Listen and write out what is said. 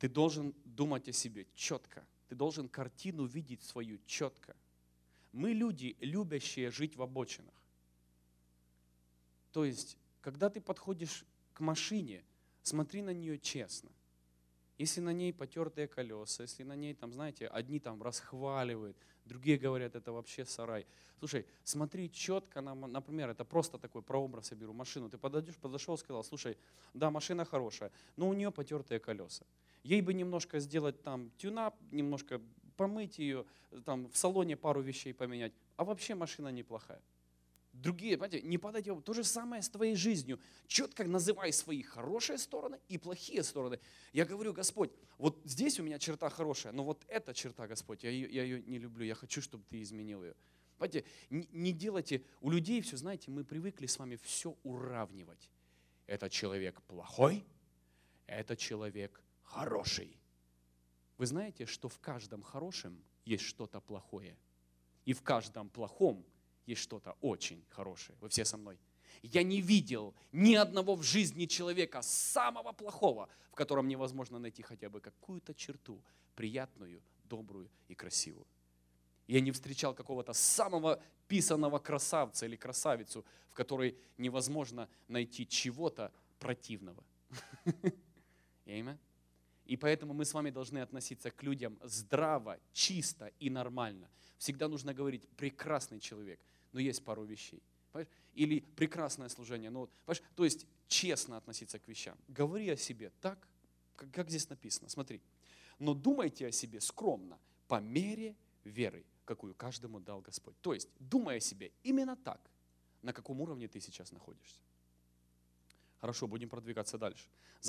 Ты должен думать о себе четко. Ты должен картину видеть свою четко. Мы люди, любящие жить в обочинах. То есть, когда ты подходишь к машине, смотри на нее честно. Если на ней потертые колеса, если на ней, там, знаете, одни там расхваливают, другие говорят, это вообще сарай. Слушай, смотри четко, например, это просто такой прообраз, я беру машину. Ты подошел, сказал, слушай, да, машина хорошая, но у нее потертые колеса. Ей бы немножко сделать там тюнап, немножко помыть ее, там в салоне пару вещей поменять, а вообще машина неплохая. Другие, понимаете, не падайте. То же самое с твоей жизнью. Четко называй свои хорошие стороны и плохие стороны. Я говорю, Господь, вот здесь у меня черта хорошая, но вот эта черта, Господь, я ее не люблю, я хочу, чтобы ты изменил ее. Понимаете, не делайте, у людей все, знаете, мы привыкли с вами все уравнивать. Это человек плохой, это человек хороший. Вы знаете, что в каждом хорошем есть что-то плохое, и в каждом плохом есть что-то очень хорошее. Вы все со мной? Я не видел ни одного в жизни человека самого плохого, в котором невозможно найти хотя бы какую-то черту приятную, добрую и красивую. Я не встречал какого-то самого писаного красавца или красавицу, в которой невозможно найти чего-то противного. Аминь. И поэтому мы с вами должны относиться к людям здраво, чисто и нормально. Всегда нужно говорить «прекрасный человек», но есть пару вещей. Понимаешь? Или «прекрасное служение». Ну, понимаешь? То есть честно относиться к вещам. Говори о себе так, как здесь написано. Смотри. «Но думайте о себе скромно, по мере веры, какую каждому дал Господь». То есть думай о себе именно так, на каком уровне ты сейчас находишься. Хорошо, будем продвигаться дальше.